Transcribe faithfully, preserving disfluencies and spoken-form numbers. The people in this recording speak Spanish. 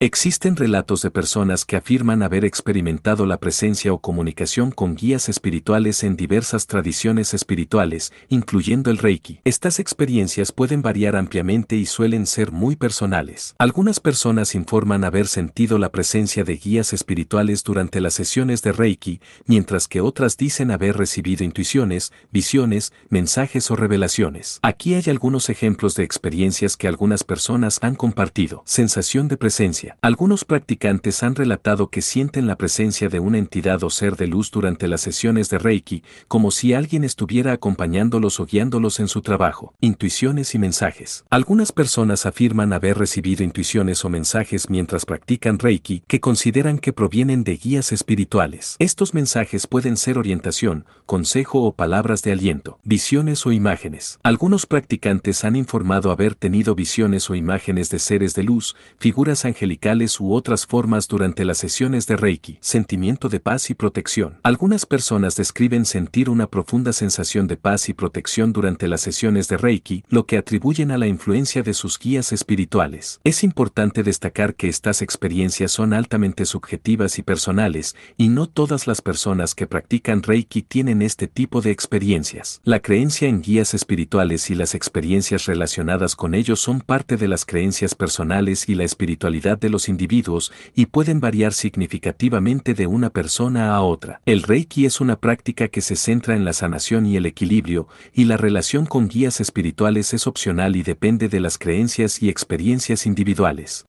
Existen relatos de personas que afirman haber experimentado la presencia o comunicación con guías espirituales en diversas tradiciones espirituales, incluyendo el Reiki. Estas experiencias pueden variar ampliamente y suelen ser muy personales. Algunas personas informan haber sentido la presencia de guías espirituales durante las sesiones de Reiki, mientras que otras dicen haber recibido intuiciones, visiones, mensajes o revelaciones. Aquí hay algunos ejemplos de experiencias que algunas personas han compartido. Sensación de presencia. Algunos practicantes han relatado que sienten la presencia de una entidad o ser de luz durante las sesiones de Reiki, como si alguien estuviera acompañándolos o guiándolos en su trabajo. Intuiciones y mensajes. Algunas personas afirman haber recibido intuiciones o mensajes mientras practican Reiki que consideran que provienen de guías espirituales. Estos mensajes pueden ser orientación, consejo o palabras de aliento. Visiones o imágenes. Algunos practicantes han informado haber tenido visiones o imágenes de seres de luz, figuras angelicales u otras formas durante las sesiones de Reiki. Sentimiento de paz y protección. Algunas personas describen sentir una profunda sensación de paz y protección durante las sesiones de Reiki, lo que atribuyen a la influencia de sus guías espirituales. Es importante destacar que estas experiencias son altamente subjetivas y personales, y no todas las personas que practican Reiki tienen este tipo de experiencias. La creencia en guías espirituales y las experiencias relacionadas con ellos son parte de las creencias personales y la espiritualidad de los individuos y pueden variar significativamente de una persona a otra. El Reiki es una práctica que se centra en la sanación y el equilibrio, y la relación con guías espirituales es opcional y depende de las creencias y experiencias individuales.